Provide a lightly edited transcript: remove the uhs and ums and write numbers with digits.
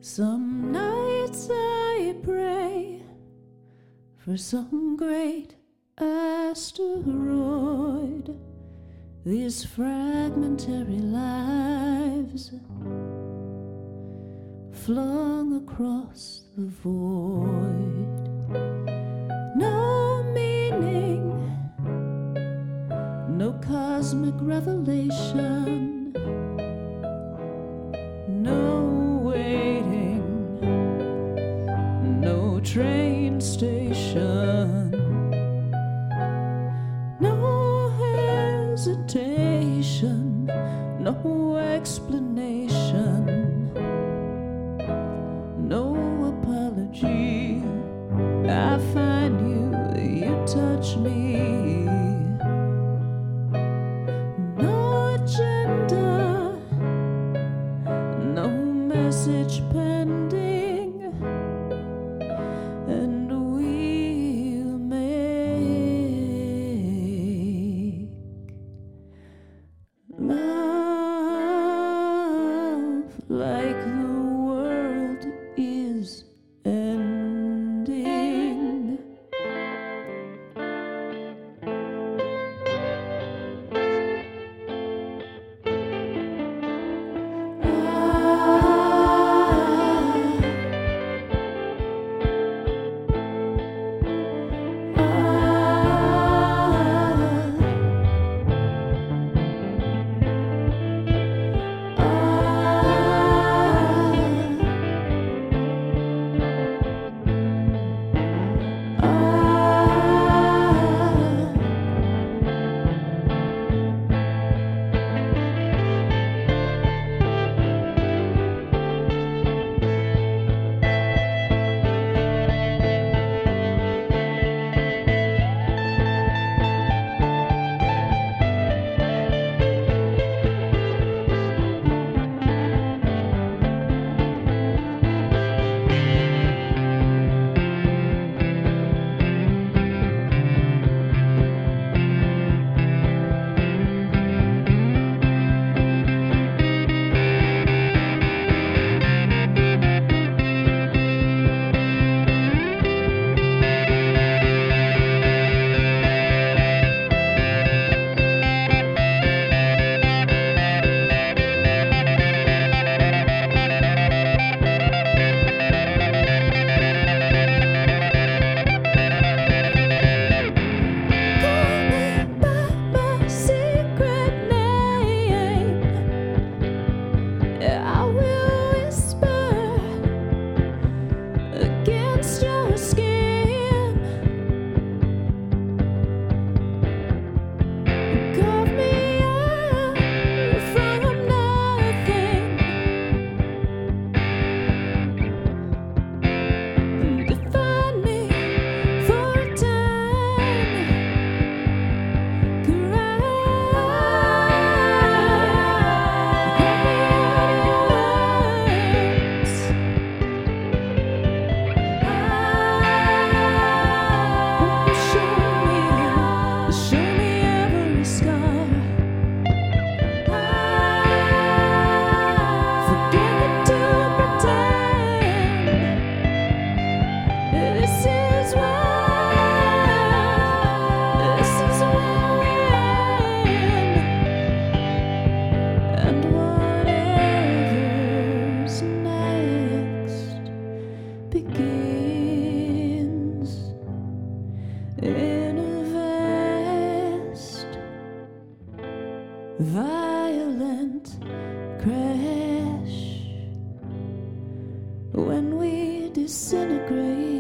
Some nights I pray for some great asteroid. These fragmentary lives flung across the void. No meaning, no cosmic revelation, no waiting, no train station, no hesitation, no explanation, no apology. I find you, you touch me. No agenda, no message pending, and we'll make love like the world is ending. In a vast, violent crash, when we disintegrate.